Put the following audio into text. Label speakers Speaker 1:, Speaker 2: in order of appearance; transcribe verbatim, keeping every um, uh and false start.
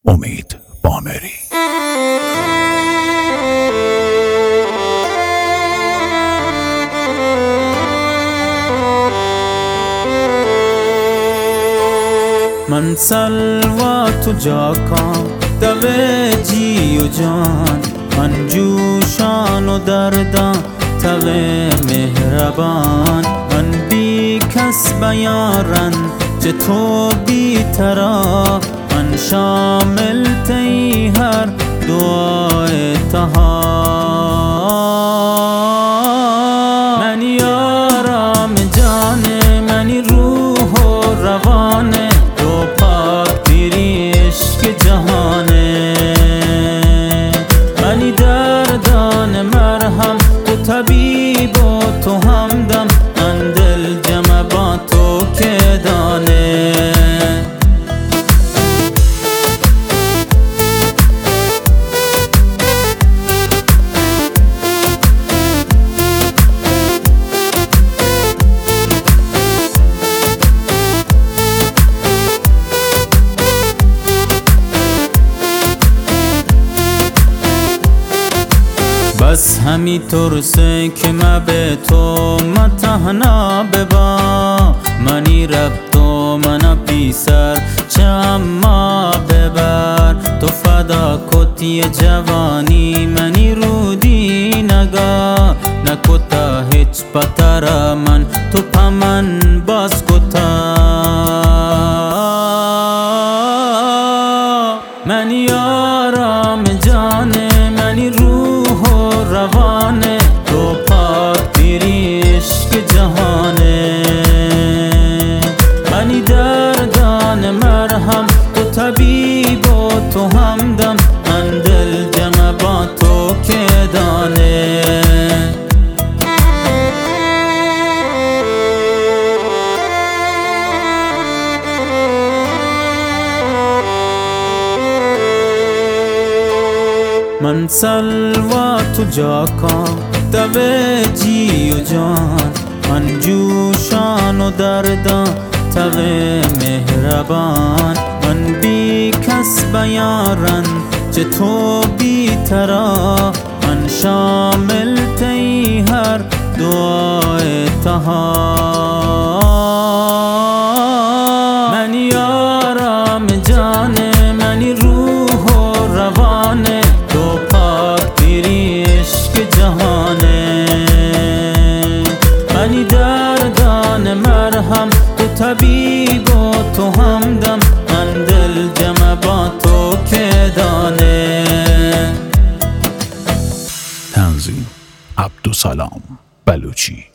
Speaker 1: امید بامری.
Speaker 2: من سلوى تو جاکا دوے جی و جان، من جوشان و دردان توے مهربان. من بی کس بیارن چه تو بی ترا، من شامل تی هر دعای تها. من یارم جانه، منی روح و روانه، تو پاک تیری عشق جهانه. منی دردان مرهم، تو طبیب و تو همدم، من دل جمع با تو که دانه. بس همی ترسه که ما به تو متحنا ببا، منی رب تو منا پیسر چه اما ببر. تو فدا کتی جوانی منی رودی نگا، نکتا هیچ پتر من تو پمن باز کتا. من یارم جانه، منی روح و روانه، تو پاک تیری عشق جهانه. منی دردان مرهم، تو طبیب و تو همدم، من دل جمع با تو که دانه. من سلوى تو جاکا دوے جی و جان، من جوشان و دردان توے مهربان. من بی کس بیارن چه تو بی ترا، من شامل تی هر دعای تها. من یارم جانه، منی روح و روانه، تو پاک تیری عشق جهانه. منی دردان مرهم، تو طبیب و تو همدم، من دل جمع با تو که دانه.
Speaker 1: تنظیم عبدالسلام بلوچی.